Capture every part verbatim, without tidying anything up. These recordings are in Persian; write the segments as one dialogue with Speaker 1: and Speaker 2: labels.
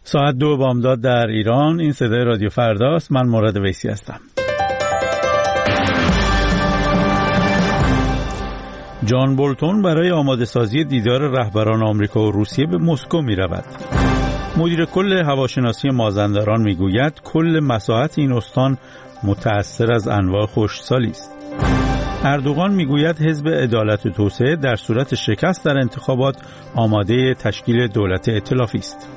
Speaker 1: ساعت دو بامداد در ایران. این صدای رادیو فرداست. من مراد ویسی هستم. جان بولتون برای آماده سازی دیدار رهبران آمریکا و روسیه به مسکو می رود. مدیر کل هواشناسی مازندران می گوید کل مساحت این استان متأثر از انواع خشکسالی است. اردوغان می گوید حزب عدالت و توسعه در صورت شکست در انتخابات آماده تشکیل دولت ائتلافی است.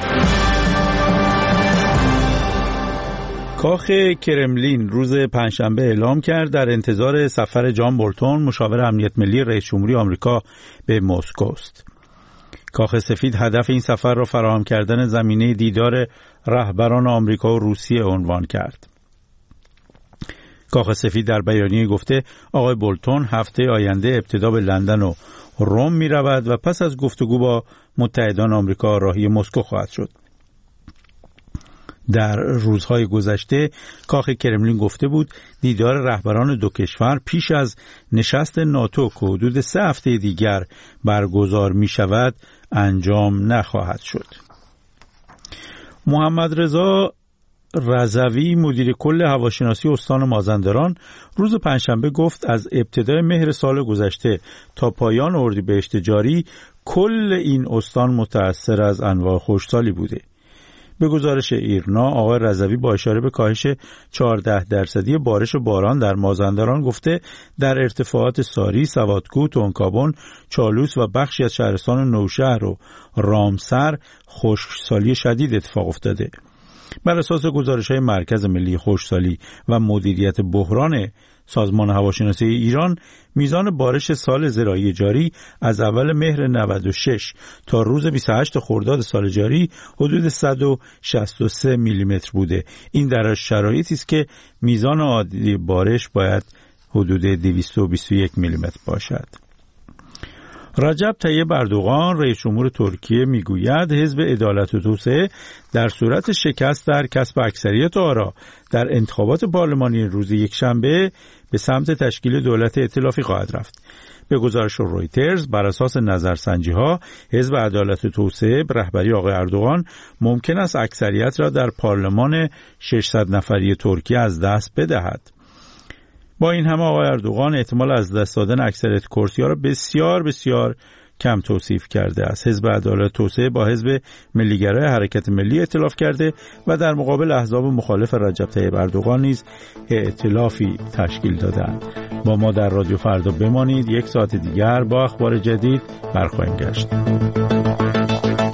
Speaker 1: کاخ کرملین روز پنجشنبه اعلام کرد در انتظار سفر جان بولتون مشاور امنیت ملی رئیس جمهوری آمریکا به مسکو است. کاخ سفید هدف این سفر را فراهم کردن زمینه دیدار رهبران آمریکا و روسیه عنوان کرد. کاخ سفید در بیانیه گفته آقای بولتون هفته آینده ابتدا به لندن و روم می رود و پس از گفتگو با متحدان آمریکا راهی مسکو خواهد شد. در روزهای گذشته کاخ کرملین گفته بود دیدار رهبران دو کشور پیش از نشست ناتو که حدود سه هفته دیگر برگزار می شود انجام نخواهد شد. محمد رضا رضوی مدیر کل هواشناسی استان مازندران روز پنجشنبه گفت از ابتدای مهر سال گذشته تا پایان اردیبهشت جاری کل این استان متأثر از انواع خشکسالی بوده. به گزارش ایرنا آقای رضوی با اشاره به کاهش چهارده درصدی بارش و باران در مازندران گفته در ارتفاعات ساری، سوادکوه، تونکابن، چالوس و بخشی از شهرستان نوشهر و رامسر خشکسالی شدید اتفاق افتاده. بر اساس گزارش‌های مرکز ملی خشکسالی و مدیریت بحران سازمان هواشناسی ایران میزان بارش سال زراعی جاری از اول مهر نود و شش تا روز بیست و هشت خرداد سال جاری حدود صد و شصت و سه میلیمتر بوده. این در شرایطی است که میزان عادی بارش باید حدود دویست و بیست و یک میلیمتر باشد. رجب طیب اردوغان رئیس جمهور ترکیه میگوید حزب عدالت و توسعه در صورت شکست در کسب اکثریت آرا در انتخابات پارلمانی روز یکشنبه به سمت تشکیل دولت ائتلافی خواهد رفت. به گزارش رویترز بر اساس نظرسنجی‌ها حزب عدالت و توسعه به رهبری آقای اردوغان ممکن است اکثریت را در پارلمان ششصد نفری ترکیه از دست بدهد. با این همه آقای اردوغان احتمال از دست دادن اکثریت کرسی‌ها را بسیار بسیار کم توصیف کرده است. حزب عدالت توسعه با حزب ملیگرای حرکت ملی ائتلاف کرده و در مقابل احزاب مخالف رجب طیب اردوغان نیز ائتلافی تشکیل دادند. با ما در رادیو فردا بمانید. یک ساعت دیگر با اخبار جدید برخواهیم گشت.